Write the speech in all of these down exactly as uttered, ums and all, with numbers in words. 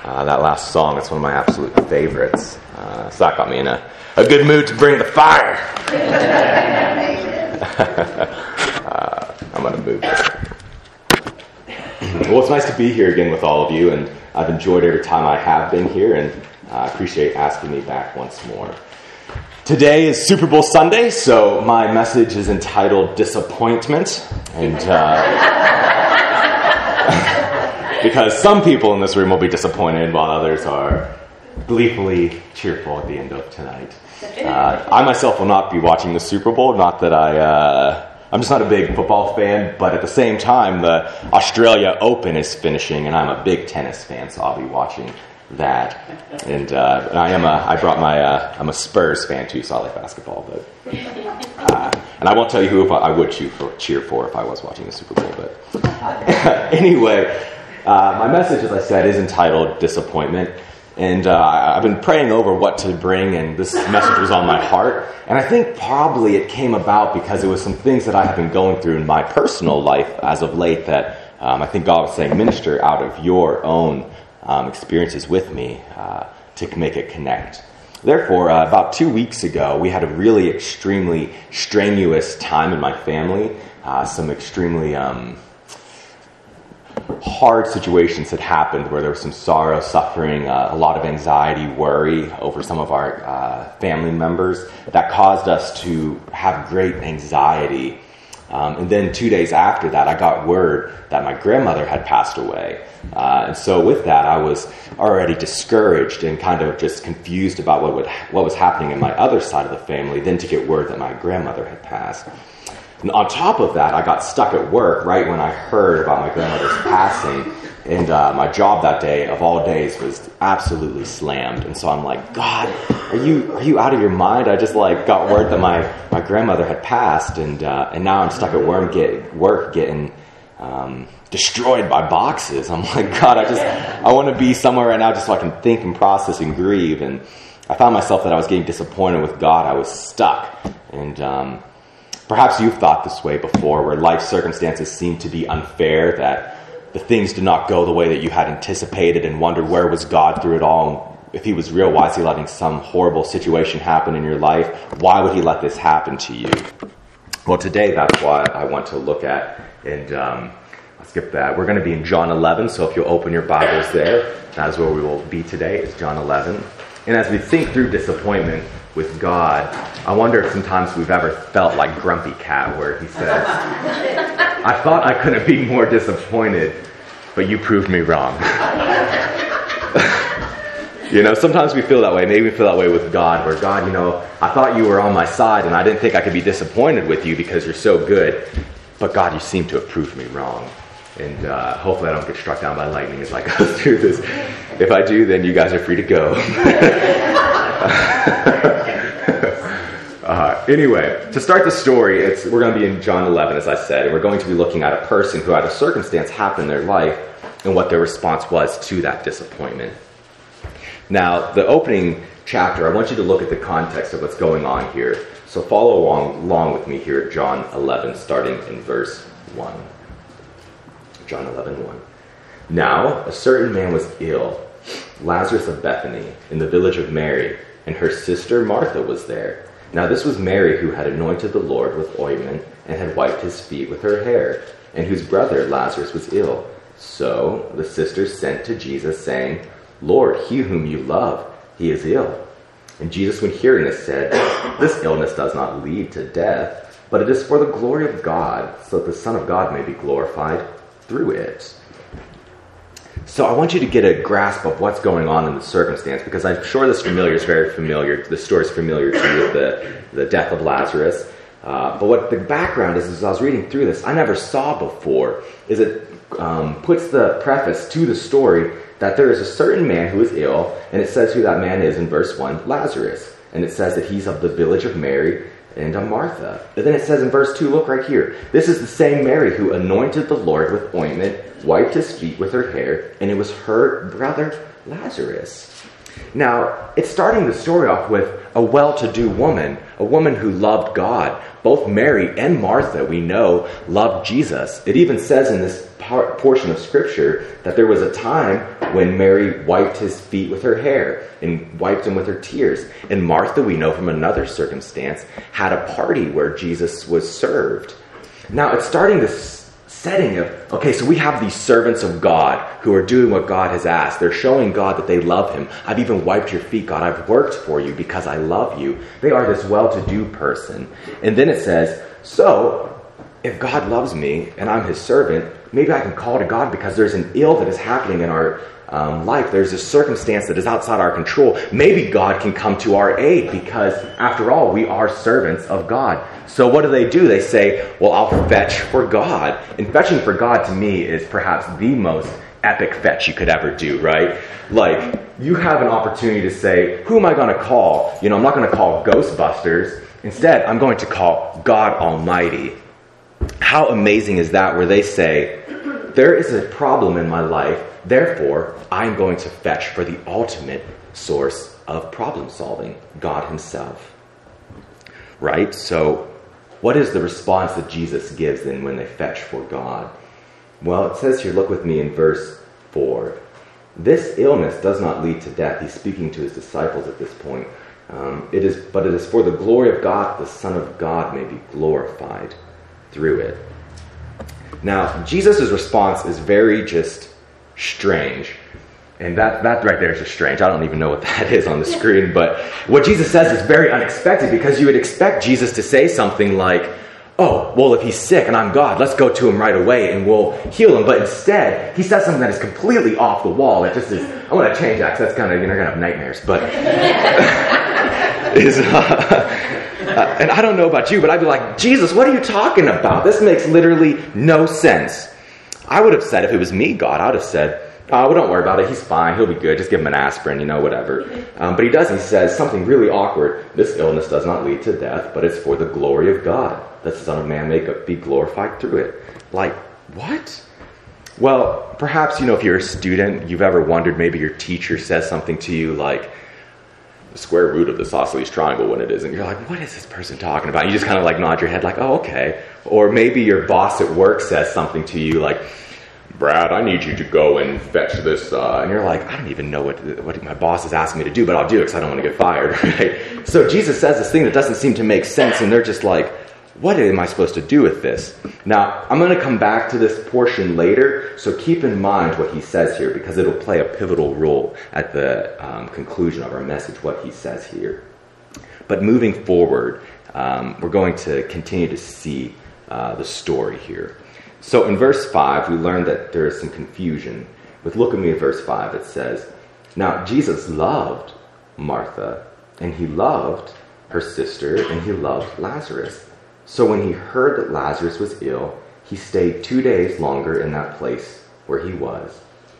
Uh, that last song, it's one of my absolute favorites. Uh, so that got me in a, a good mood to bring the fire. uh, I'm going to move this. Well, it's nice to be here again with all of you, and I've enjoyed every time I have been here, and I uh, appreciate asking me back once more. Today is Super Bowl Sunday, so my message is entitled Disappointment, and uh, because some people in this room will be disappointed while others are gleefully cheerful at the end of tonight. Uh, I myself will not be watching the Super Bowl, not that I, uh, I'm just not a big football fan, but at the same time, the Australia Open is finishing, and I'm a big tennis fan, so I'll be watching that. And uh, I am a, I brought my, uh, I'm a Spurs fan too, so I like basketball, but, uh, and I won't tell you who I would cheer for, cheer for if I was watching the Super Bowl, but anyway, uh, my message, as I said, is entitled Disappointment. And uh, I've been praying over what to bring, and this message was on my heart. And I think probably it came about because it was some things that I have been going through in my personal life as of late that um, I think God was saying, minister out of your own um, experiences with me uh, to make it connect. Therefore, uh, about two weeks ago, we had a really extremely strenuous time in my family. Uh, some extremely Um, hard situations had happened where there was some sorrow, suffering, uh, a lot of anxiety, worry over some of our uh, family members that caused us to have great anxiety. Um, and then two days after that, I got word that my grandmother had passed away. Uh, and so with that, I was already discouraged and kind of just confused about what would, what was happening in my other side of the family, then to get word that my grandmother had passed. And on top of that, I got stuck at work right when I heard about my grandmother's passing, and uh, my job that day, of all days, was absolutely slammed. And so I'm like, God, are you are you out of your mind? I just like got word that my, my grandmother had passed, and uh, and now I'm stuck at work, get, work getting um, destroyed by boxes. I'm like, God, I just I want to be somewhere right now just so I can think and process and grieve. And I found myself that I was getting disappointed with God. I was stuck, and um, perhaps you've thought this way before, where life circumstances seem to be unfair, that the things did not go the way that you had anticipated, and wonder where was God through it all. If he was real, why is he letting some horrible situation happen in your life? Why would he let this happen to you? Well, today that's what I want to look at, and um, I'll skip that. We're going to be in John eleven, so if you'll open your Bibles there, that is where we will be today, is John eleven. And as we think through disappointment with God, I wonder if sometimes we've ever felt like Grumpy Cat, where he says, I thought I couldn't be more disappointed, but you proved me wrong. You know, sometimes we feel that way. Maybe we feel that way with God, where God, you know, I thought you were on my side, and I didn't think I could be disappointed with you because you're so good. But God, you seem to have proved me wrong. And uh, hopefully I don't get struck down by lightning as I go through this. If I do, then you guys are free to go. uh, anyway, to start the story, it's, we're going to be in John eleven, as I said, and we're going to be looking at a person who had a circumstance happen in their life and what their response was to that disappointment. Now, the opening chapter, I want you to look at the context of what's going on here. So follow along, along with me here at John eleven, starting in verse one. John eleven, one. Now, a certain man was ill, Lazarus of Bethany, in the village of Mary, and her sister Martha was there. Now this was Mary who had anointed the Lord with ointment and had wiped his feet with her hair, and whose brother Lazarus was ill. So the sisters sent to Jesus, saying, Lord, he whom you love, he is ill. And Jesus, when hearing this, said, This illness does not lead to death, but it is for the glory of God, so that the Son of God may be glorified through it. So I want you to get a grasp of what's going on in the circumstance, because I'm sure this familiar is very familiar. The story is familiar to you, the, the death of Lazarus. Uh, but what the background is, as I was reading through this, I never saw before, is it um, puts the preface to the story that there is a certain man who is ill, and it says who that man is in verse one, Lazarus. And it says that he's of the village of Mary and of Martha. And then it says in verse two, look right here, this is the same Mary who anointed the Lord with ointment, wiped his feet with her hair, and it was her brother Lazarus. Now, it's starting the story off with a well-to-do woman, a woman who loved God. Both Mary and Martha, we know, loved Jesus. It even says in this par- portion of Scripture that there was a time when Mary wiped his feet with her hair and wiped them with her tears. And Martha, we know from another circumstance, had a party where Jesus was served. Now, it's starting this setting of, okay, so we have these servants of God who are doing what God has asked. They're showing God that they love him. I've even wiped your feet, God. I've worked for you because I love you. They are this well-to-do person. And then it says, so if God loves me and I'm his servant, maybe I can call to God because there's an ill that is happening in our um, life. There's a circumstance that is outside our control. Maybe God can come to our aid because, after all, we are servants of God. So what do they do? They say, well, I'll fetch for God. And fetching for God to me is perhaps the most epic fetch you could ever do, right? Like, you have an opportunity to say, who am I going to call? You know, I'm not going to call Ghostbusters. Instead, I'm going to call God Almighty. How amazing is that, where they say, there is a problem in my life, therefore, I'm going to fetch for the ultimate source of problem solving, God himself. Right? So, what is the response that Jesus gives then when they fetch for God? Well, it says here, look with me in verse four. This illness does not lead to death. He's speaking to his disciples at this point. Um, it is, but it is for the glory of God, the Son of God may be glorified through it. Now, Jesus' response is very just strange. And that, that right there is just strange. I don't even know what that is on the screen. But what Jesus says is very unexpected, because you would expect Jesus to say something like, oh, well, if he's sick and I'm God, let's go to him right away and we'll heal him. But instead, he says something that is completely off the wall. It just is, I want to change that because that's kind of, you're going to have nightmares. But, is, uh, uh, and I don't know about you, but I'd be like, Jesus, what are you talking about? This makes literally no sense. I would have said, if it was me, God, I would have said, oh, well, don't worry about it. He's fine. He'll be good. Just give him an aspirin, you know, whatever. Um, but he doesn't. He says something really awkward. This illness does not lead to death, but it's for the glory of God, that the Son of Man may be glorified through it. Like, what? Well, perhaps, you know, if you're a student, you've ever wondered, maybe your teacher says something to you like, the square root of the isosceles triangle when it is, and you're like, what is this person talking about? You just kind of like nod your head like, oh, okay. Or maybe your boss at work says something to you like, Brad, I need you to go and fetch this, uh, and you're like, I don't even know what what my boss is asking me to do, but I'll do it because I don't want to get fired, right? So Jesus says this thing that doesn't seem to make sense, and they're just like, what am I supposed to do with this? Now, I'm going to come back to this portion later, so keep in mind what he says here, because it'll play a pivotal role at the um, conclusion of our message, what he says here. But moving forward, um, we're going to continue to see uh, the story here. So in verse five, we learn that there is some confusion. But look at me at verse five. It says, now Jesus loved Martha, and he loved her sister, and he loved Lazarus. So when he heard that Lazarus was ill, he stayed two days longer in that place where he was.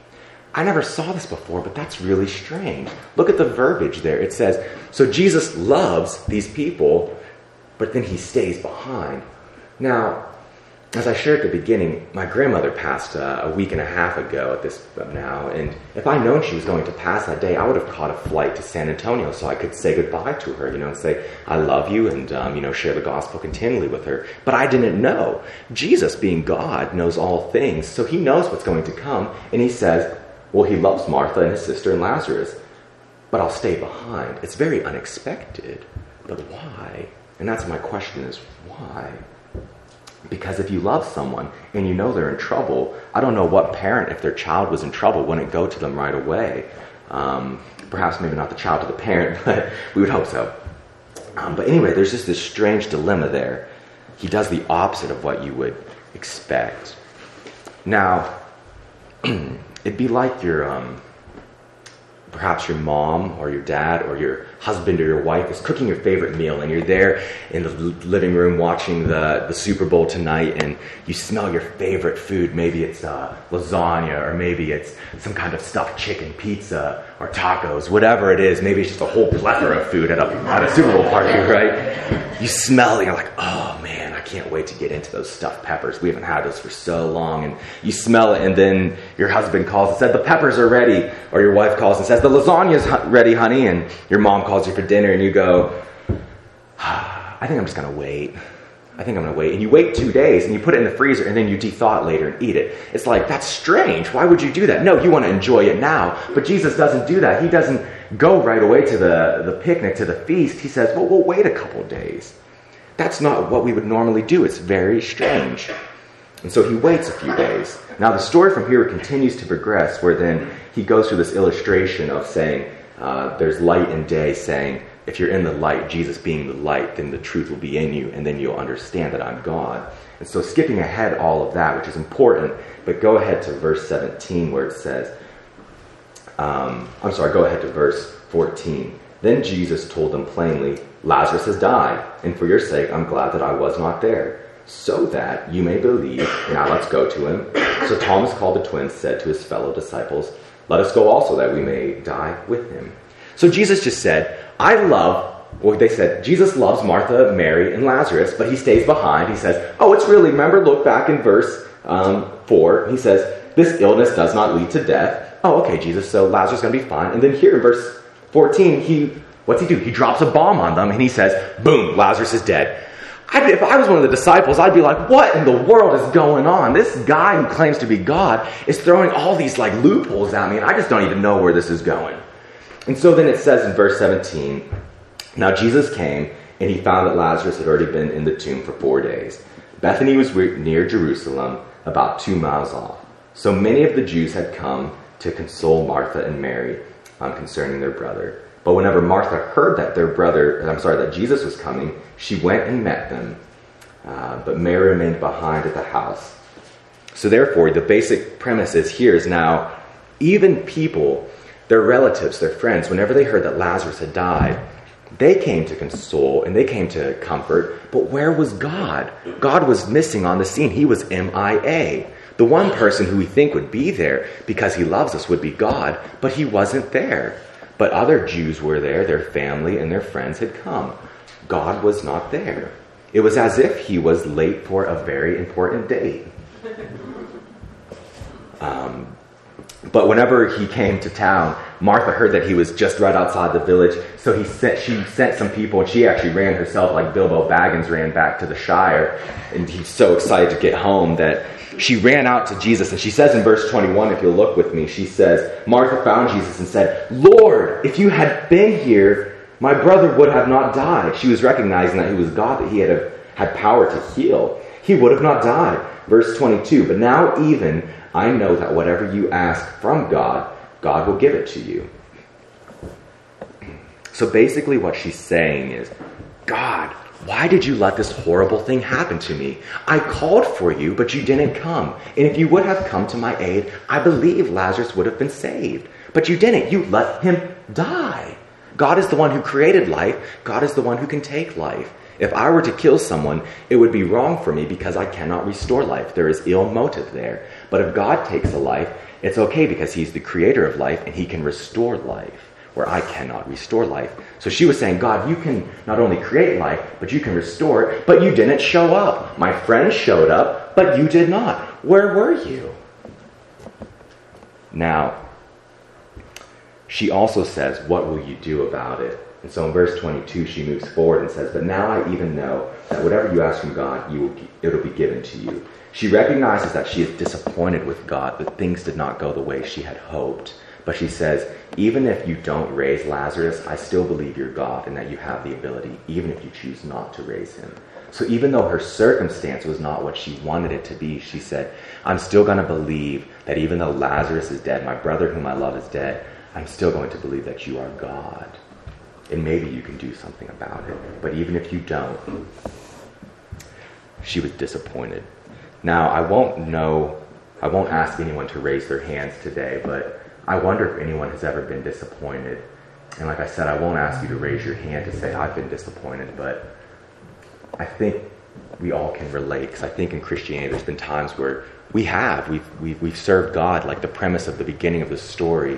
I never saw this before, but that's really strange. Look at the verbiage there. It says, so Jesus loves these people, but then he stays behind. Now, as I shared at the beginning, my grandmother passed uh, a week and a half ago at this now, and if I'd known she was going to pass that day, I would have caught a flight to San Antonio so I could say goodbye to her, you know, and say, I love you, and, um, you know, share the gospel continually with her. But I didn't know. Jesus, being God, knows all things, so he knows what's going to come, and he says, well, he loves Martha and his sister and Lazarus, but I'll stay behind. It's very unexpected, but why? And that's my question is, why? Because if you love someone and you know they're in trouble, I don't know what parent, if their child was in trouble, wouldn't go to them right away. Um, perhaps maybe not the child to the parent, but we would hope so. Um, but anyway, there's just this strange dilemma there. He does the opposite of what you would expect. Now, it'd be like your, um, perhaps your mom or your dad or your husband or your wife is cooking your favorite meal, and you're there in the living room watching the, the Super Bowl tonight, and you smell your favorite food. Maybe it's uh, lasagna, or maybe it's some kind of stuffed chicken pizza or tacos, whatever it is. Maybe it's just a whole plethora of food at a, at a Super Bowl party, right? You smell it, and you're like, oh man, I can't wait to get into those stuffed peppers. We haven't had those for so long. And you smell it, and then your husband calls and says, the peppers are ready. Or your wife calls and says, the lasagna's ready, honey. And your mom calls you for dinner, and you go, I think I'm just going to wait. I think I'm going to wait. And you wait two days, and you put it in the freezer, and then you de-thaw it later and eat it. It's like, that's strange. Why would you do that? No, you want to enjoy it now. But Jesus doesn't do that. He doesn't go right away to the, the picnic, to the feast. He says, well, we'll wait a couple days. That's not what we would normally do. It's very strange. And so he waits a few days. Now the story from here continues to progress, where then he goes through this illustration of saying, uh, there's light and day, saying, if you're in the light, Jesus being the light, then the truth will be in you, and then you'll understand that I'm God. And so skipping ahead all of that, which is important, but go ahead to verse seventeen, where it says, um, I'm sorry, go ahead to verse fourteen. Then Jesus told them plainly, Lazarus has died, and for your sake I'm glad that I was not there, so that you may believe. Now let's go to him. So Thomas, called the twin, said to his fellow disciples, let us go also, that we may die with him. So Jesus just said, I love, well, they said, Jesus loves Martha, Mary, and Lazarus, but he stays behind. He says, oh, it's really, remember, look back in verse um, four. He says, this illness does not lead to death. Oh, okay, Jesus, so Lazarus is going to be fine. And then here in verse fourteen, he, what's he do? He drops a bomb on them, and he says, boom, Lazarus is dead. I'd, if I was one of the disciples, I'd be like, what in the world is going on? This guy who claims to be God is throwing all these like loopholes at me, and I just don't even know where this is going. And so then it says in verse seventeen, now Jesus came, and he found that Lazarus had already been in the tomb for four days. Bethany was near Jerusalem, about two miles off. So many of the Jews had come to console Martha and Mary um, concerning their brother. But whenever Martha heard that their brother, I'm sorry, that Jesus was coming, she went and met them. Uh, but Mary remained behind at the house. So therefore, the basic premise is here is now, even people, their relatives, their friends, whenever they heard that Lazarus had died, they came to console and they came to comfort. But where was God? God was missing on the scene. He was M I A. The one person who we think would be there because he loves us would be God, but he wasn't there. But other Jews were there, their family and their friends had come. God was not there. It was as if he was late for a very important date. Um, but whenever he came to town, Martha heard that he was just right outside the village, so he sent, she sent some people, and she actually ran herself like Bilbo Baggins ran back to the Shire, and he's so excited to get home that she ran out to Jesus, and she says in verse twenty-one, if you'll look with me, she says, Martha found Jesus and said, Lord, if you had been here, my brother would have not died. She was recognizing that he was God, that he had, had power to heal. He would have not died. Verse twenty-two, but now even I know that whatever you ask from God, God will give it to you. So basically what she's saying is, God, why did you let this horrible thing happen to me? I called for you, but you didn't come. And if you would have come to my aid, I believe Lazarus would have been saved. But you didn't. You let him die. God is the one who created life. God is the one who can take life. If I were to kill someone, it would be wrong for me because I cannot restore life. There is ill motive there. But if God takes a life, it's okay because he's the creator of life and he can restore life where I cannot restore life. So she was saying, God, you can not only create life, but you can restore it, but you didn't show up. My friends showed up, but you did not. Where were you? Now, she also says, what will you do about it? And so in verse twenty-two, she moves forward and says, but now I even know that whatever you ask from God, you will, it'll be given to you. She recognizes that she is disappointed with God, that things did not go the way she had hoped. But she says, even if you don't raise Lazarus, I still believe you're God and that you have the ability, even if you choose not to raise him. So even though her circumstance was not what she wanted it to be, she said, I'm still going to believe that even though Lazarus is dead, my brother whom I love is dead, I'm still going to believe that you are God. And maybe you can do something about it. But even if you don't, she was disappointed. Now, I won't know, I won't ask anyone to raise their hands today, but I wonder if anyone has ever been disappointed. And like I said, I won't ask you to raise your hand to say, I've been disappointed, but I think we all can relate, because I think in Christianity there's been times where we have, we've, we've, we've served God, like the premise of the beginning of the story.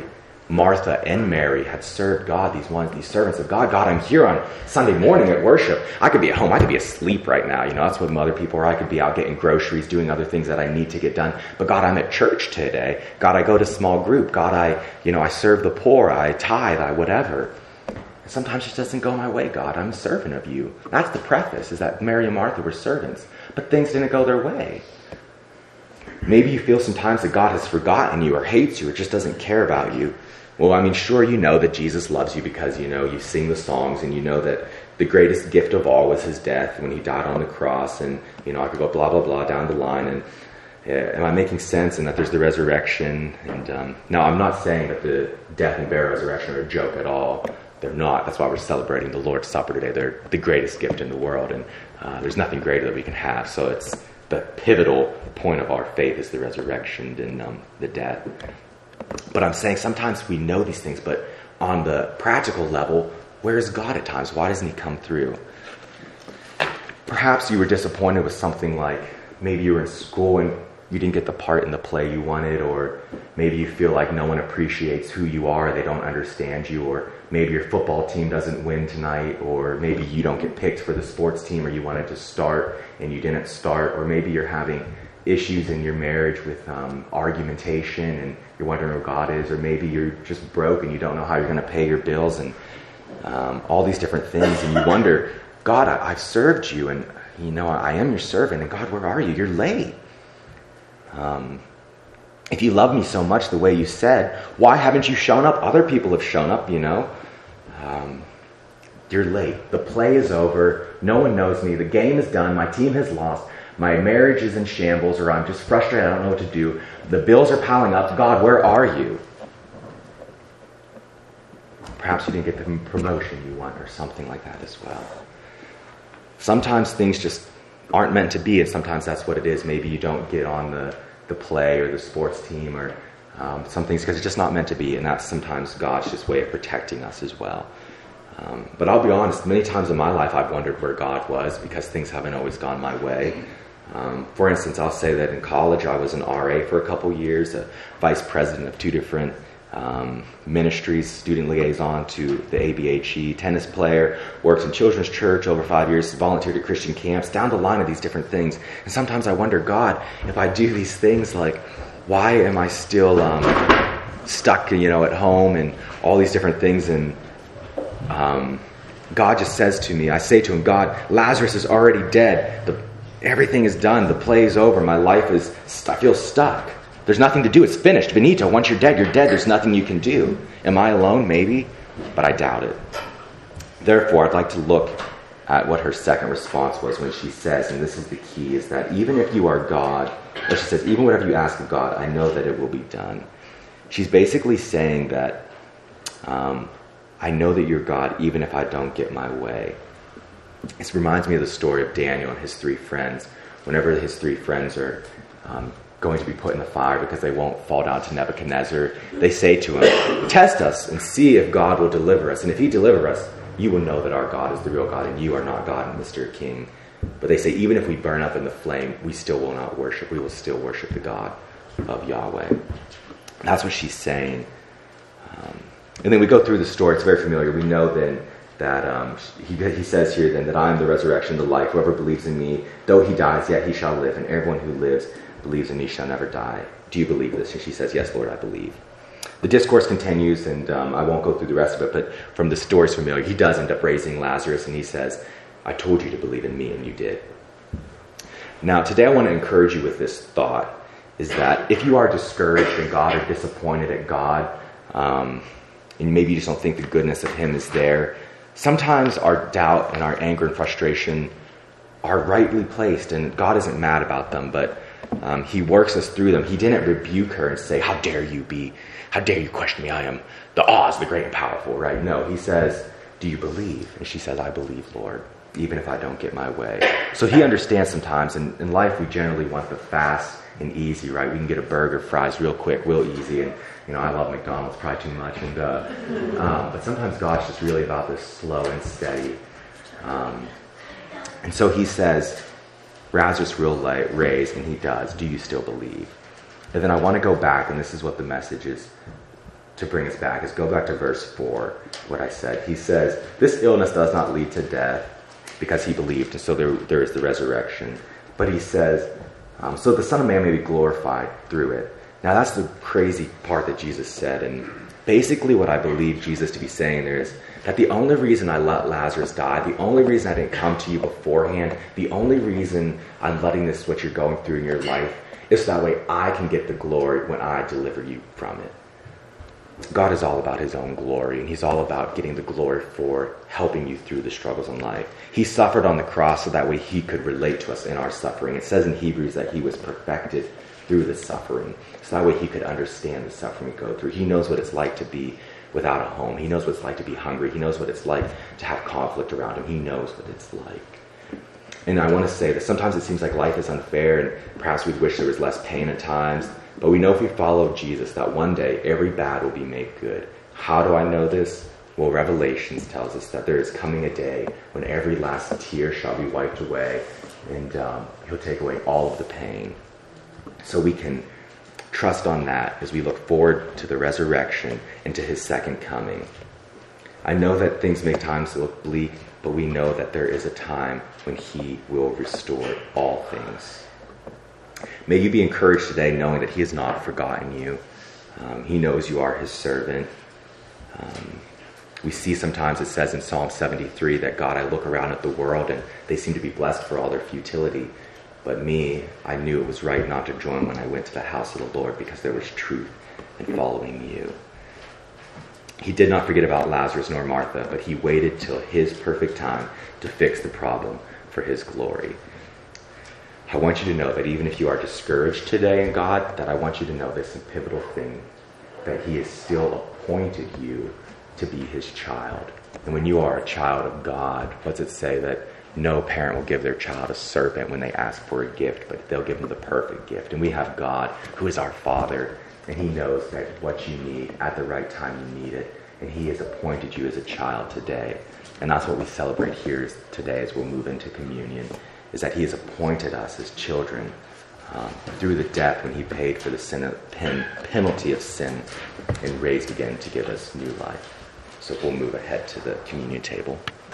Martha and Mary had served God, these ones, these servants of God. God, I'm here on Sunday morning at worship. I could be at home. I could be asleep right now. You know, that's what other people are. I could be out getting groceries, doing other things that I need to get done. But God, I'm at church today. God, I go to small group. God, I, you know, I serve the poor. I tithe. I whatever. And sometimes it just doesn't go my way, God. I'm a servant of you. That's the preface, is that Mary and Martha were servants. But things didn't go their way. Maybe you feel sometimes that God has forgotten you or hates you or just doesn't care about you. Well, I mean, sure, you know that Jesus loves you because, you know, you sing the songs and you know that the greatest gift of all was his death when he died on the cross. And, you know, I could go blah, blah, blah down the line. And uh, am I making sense? And that there's the resurrection. And um, no, I'm not saying that the death and burial resurrection are a joke at all. They're not. That's why we're celebrating the Lord's Supper today. They're the greatest gift in the world. And uh, there's nothing greater that we can have. So it's the pivotal point of our faith is the resurrection and um, the death. But I'm saying sometimes we know these things, but on the practical level, where is God at times? Why doesn't he come through? Perhaps you were disappointed with something like maybe you were in school and you didn't get the part in the play you wanted, or maybe you feel like no one appreciates who you are, they don't understand you, or maybe your football team doesn't win tonight, or maybe you don't get picked for the sports team or you wanted to start and you didn't start, or maybe you're having issues in your marriage with um, argumentation and you're wondering who God is, or maybe you're just broke and you don't know how you're going to pay your bills and um, all these different things, and you wonder, God, I, I've served you and you know I am your servant, and God, where are you? You're late. Um, if you love me so much the way you said, why haven't you shown up? Other people have shown up, you know. Um, you're late. The play is over. No one knows me. The game is done. My team has lost. My marriage is in shambles, or I'm just frustrated. I don't know what to do. The bills are piling up. God, where are you? Perhaps you didn't get the promotion you want or something like that as well. Sometimes things just aren't meant to be, and sometimes that's what it is. Maybe you don't get on the, the play or the sports team or um, some things because it's just not meant to be, and that's sometimes God's just way of protecting us as well. Um, but I'll be honest, many times in my life I've wondered where God was because things haven't always gone my way. Um, for instance, I'll say that in college I was an R A for a couple years, a vice president of two different um, ministries, student liaison to the A B H E, tennis player, worked in children's church over five years, volunteered at Christian camps, down the line of these different things. And sometimes I wonder, God, if I do these things, like, why am I still um, stuck, you know, at home and all these different things? And um, God just says to me, I say to him, God, Lazarus is already dead. The, everything is done. The play is over. My life is, I feel stuck. There's nothing to do. It's finished. Benito, once you're dead, you're dead. There's nothing you can do. Am I alone? Maybe, but I doubt it. Therefore, I'd like to look at what her second response was when she says, and this is the key, is that even if you are God, or she says, even whatever you ask of God, I know that it will be done. She's basically saying that um, I know that you're God even if I don't get my way. This reminds me of the story of Daniel and his three friends. Whenever his three friends are um, going to be put in the fire because they won't fall down to Nebuchadnezzar, they say to him, test us and see if God will deliver us. And if he deliver us, you will know that our God is the real God and you are not God, Mister King. But they say, even if we burn up in the flame, we still will not worship. We will still worship the God of Yahweh. That's what she's saying. Um, and then we go through the story. It's very familiar. We know then that um, he, he says here then that I am the resurrection, the life. Whoever believes in me, though he dies, yet he shall live. And everyone who lives, believes in me, shall never die. Do you believe this? And she says, yes, Lord, I believe. The discourse continues, and um, I won't go through the rest of it, but from the story's familiar, he does end up raising Lazarus, and he says, I told you to believe in me, and you did. Now, today I want to encourage you with this thought, is that if you are discouraged in God or disappointed at God, um, and maybe you just don't think the goodness of him is there, sometimes our doubt and our anger and frustration are rightly placed, and God isn't mad about them, but um, he works us through them. He didn't rebuke her and say, how dare you be, how dare you question me? I am the Oz, the great and powerful, right? No, he says, do you believe? And she says, I believe, Lord, even if I don't get my way. So he understands sometimes. In, in life, we generally want the fast and easy, right? We can get a burger, fries real quick, real easy. And, you know, I love McDonald's probably too much. And uh, um, But sometimes God's just really about this slow and steady. Um, and so he says, Lazarus will raise, and he does. Do you still believe? And then I want to go back, and this is what the message is. to bring us back is go back to verse four, what I said. He says, this illness does not lead to death because he believed, and so there, there is the resurrection. But he says, um, so the Son of Man may be glorified through it. Now that's the crazy part that Jesus said, and basically what I believe Jesus to be saying there is that the only reason I let Lazarus die, the only reason I didn't come to you beforehand, the only reason I'm letting this, what you're going through in your life, is so that way I can get the glory when I deliver you from it. God is all about his own glory, and he's all about getting the glory for helping you through the struggles in life. He suffered on the cross so that way he could relate to us in our suffering. It says in Hebrews that he was perfected through the suffering, so that way he could understand the suffering we go through. He knows what it's like to be without a home. He knows what it's like to be hungry. He knows what it's like to have conflict around him. He knows what it's like. And I want to say that sometimes it seems like life is unfair, and perhaps we wish there was less pain at times. But we know if we follow Jesus that one day every bad will be made good. How do I know this? Well, Revelations tells us that there is coming a day when every last tear shall be wiped away, and um, he'll take away all of the pain. So we can trust on that as we look forward to the resurrection and to his second coming. I know that things may times look bleak, but we know that there is a time when he will restore all things. May you be encouraged today knowing that he has not forgotten you. Um, he knows you are his servant. Um, we see sometimes it says in Psalm seventy-three that, God, I look around at the world and they seem to be blessed for all their futility. But me, I knew it was right not to join when I went to the house of the Lord because there was truth in following you. He did not forget about Lazarus nor Martha, but he waited till his perfect time to fix the problem for his glory. I want you to know that even if you are discouraged today in God, that I want you to know this pivotal thing, that he has still appointed you to be his child. And when you are a child of God, what's it say? That no parent will give their child a serpent when they ask for a gift, but they'll give them the perfect gift. And we have God, who is our Father, and he knows that what you need at the right time you need it. And he has appointed you as a child today. And that's what we celebrate here today as we'll move into communion, is that he has appointed us as children um, through the death when he paid for the sin of, pen, penalty of sin and raised again to give us new life. So we'll move ahead to the communion table.